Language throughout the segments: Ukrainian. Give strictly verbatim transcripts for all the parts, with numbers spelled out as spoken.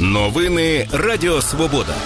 Новини Радіо Свобода.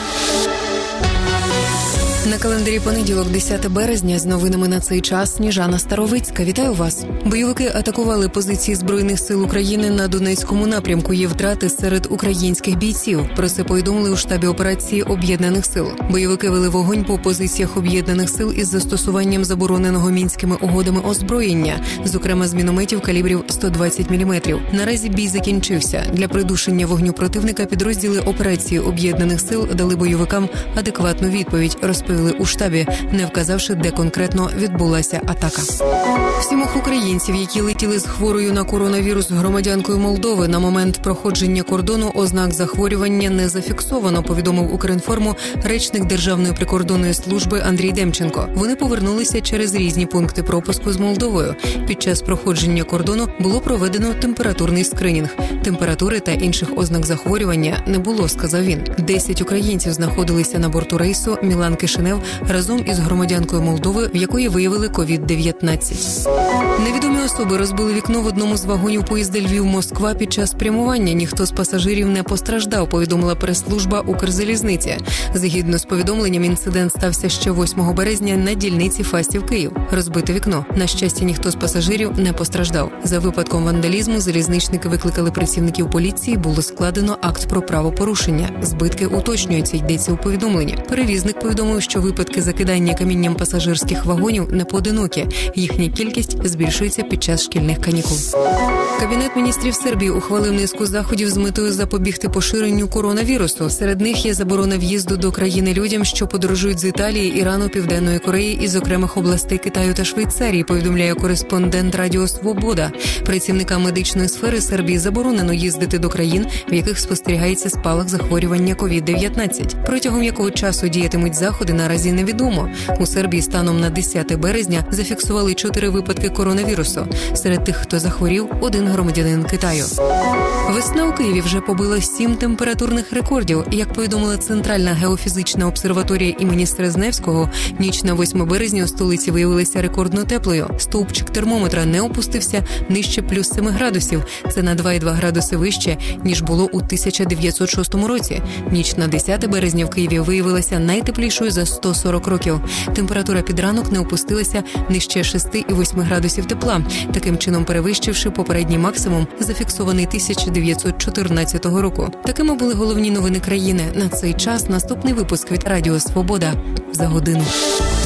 На календарі понеділок, десяте березня, з новинами на цей час Сніжана Старовицька. Вітаю вас. Бойовики атакували позиції Збройних сил України на Донецькому напрямку. Є втрати серед українських бійців. Про це повідомили у штабі операції Об'єднаних сил. Бойовики вели вогонь по позиціях Об'єднаних сил із застосуванням забороненого Мінськими угодами озброєння, зокрема з мінометів калібрів сто двадцять міліметрів. Наразі бій закінчився. Для придушення вогню противника підрозділи операції Об'єднаних сил дали бойовикам адекватну відповідь, розповіли у штабі, не вказавши, де конкретно відбулася атака. Сімох українців, які летіли з хворою на коронавірус громадянкою Молдови, на момент проходження кордону ознак захворювання не зафіксовано, повідомив Укрінформу речник Державної прикордонної служби Андрій Демченко. Вони повернулися через різні пункти пропуску з Молдовою. Під час проходження кордону було проведено температурний скринінг. Температури та інших ознак захворювання не було, сказав він. Десять українців знаходилися на борту рейсу Мілан-Кишинев разом із громадянкою Молдови, в якої виявили ковід дев'ятнадцять. Невідомі особи розбили вікно в одному з вагонів поїзда Львів-Москва під час прямування. Ніхто з пасажирів не постраждав, повідомила прес-служба Укрзалізниці. Згідно з повідомленням, інцидент стався ще восьмого березня на дільниці Фастів-Київ. Розбите вікно. На щастя, ніхто з пасажирів не постраждав. За випадком вандалізму залізничники викликали працівників поліції, було складено акт про правопорушення. Збитки уточнюються, йдеться у повідомленні. Перевізник повідомив, що випадки закидання камінням пасажирських вагонів не поодинокі. Їхня кількість збільшується під час шкільних канікул. Кабінет міністрів Сербії ухвалив низку заходів з метою запобігти поширенню коронавірусу. Серед них є заборона в'їзду до країни людям, що подорожують з Італії, Ірану, Південної Кореї і з окремих областей Китаю та Швейцарії, повідомляє кореспондент Радіо Свобода. Працівникам медичної сфери Сербії заборонено їздити до країн, в яких спостерігається спалах захворювання ковід дев'ятнадцять. Протягом якого часу діятимуть заходи, наразі невідомо. У Сербії станом на десяте березня зафіксували чотири випадки коронавірусу. Серед тих, хто захворів, один громадянин Китаю. Весна у Києві вже побила сім температурних рекордів. Як повідомила Центральна геофізична обсерваторія імені Срезневського, ніч на восьме березня у столиці виявилася рекордно теплою. Стовпчик термометра не опустився нижче плюс семи градусів. Це на два цілих дві градуси вище, ніж було у тисяча дев'ятсот шостому році. Ніч на десяте березня в Києві виявилася найтеплішою за сто сорок років. Температура під ранок не опустилася нижче шести цілих восьми градусів тепла, таким чином перевищивши попередній максимум, зафіксований тисяча дев'ятсот чотирнадцятого року. Такими були головні новини країни. На цей час наступний випуск від Радіо Свобода за годину.